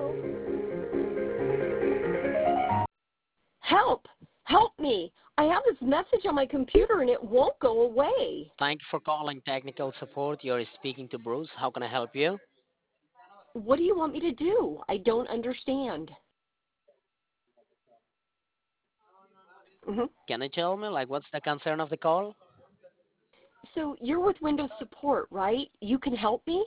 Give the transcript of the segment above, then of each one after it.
Help! Help me! I have this message on my computer and it won't go away. Thank you for calling technical support. You're speaking to Bruce. How can I help you? What do you want me to do? I don't understand. hmm Can you tell me, like, what's the concern of the call? So you're with Windows Support, right? You can help me?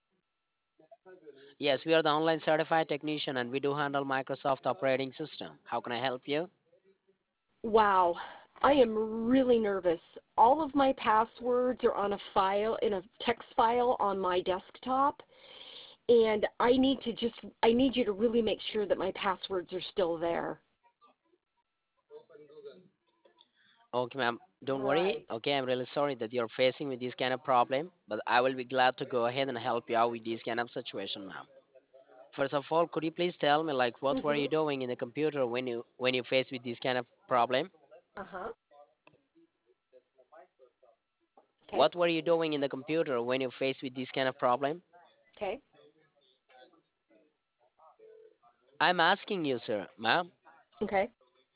Yes, we are the online certified technician and we do handle Microsoft operating system. How can I help you? Wow. I am really nervous. All of my passwords are on a file, in a text file on my desktop, and I need you to really make sure that my passwords are still there. Okay, ma'am. Don't worry. Right. Okay, I'm really sorry that you're facing with this kind of problem, but I will be glad to go ahead and help you out with this kind of situation, ma'am. First of all, could you please tell me, like, what were you Mhm. doing in the computer when you faced with this kind of problem? Uh-huh. Okay. What were you doing in the computer when you faced with this kind of problem? Okay. I'm asking you, sir, ma'am. Okay.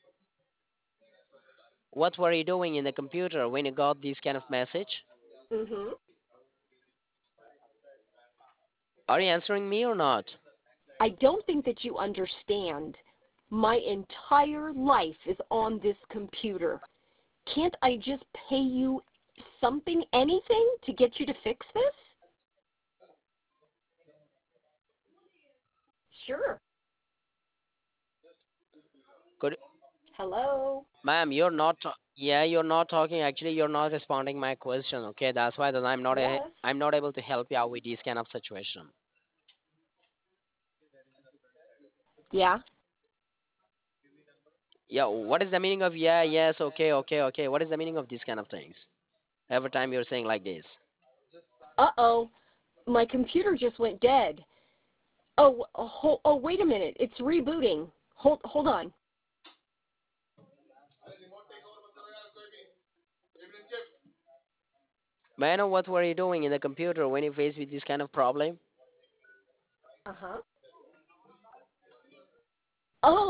What were you doing in the computer when you got this kind of message? Mhm. Are you answering me or not? I don't think that you understand. My entire life is on this computer. Can't I just pay you something, anything, to get you to fix this? Sure. Could Hello? Ma'am, you're not. Yeah, you're not talking. Actually, you're not responding my question. Okay, that's why that Yes. I'm not able to help you out with this kind of situation. Yeah. Yeah, what is the meaning of yeah, yes, okay, okay, okay? What is the meaning of these kind of things? Every time you're saying like this. Uh-oh. My computer just went dead. Oh, wait a minute. It's rebooting. Hold on. May I know what were you doing in the computer when you faced with this kind of problem? Uh-huh. Oh,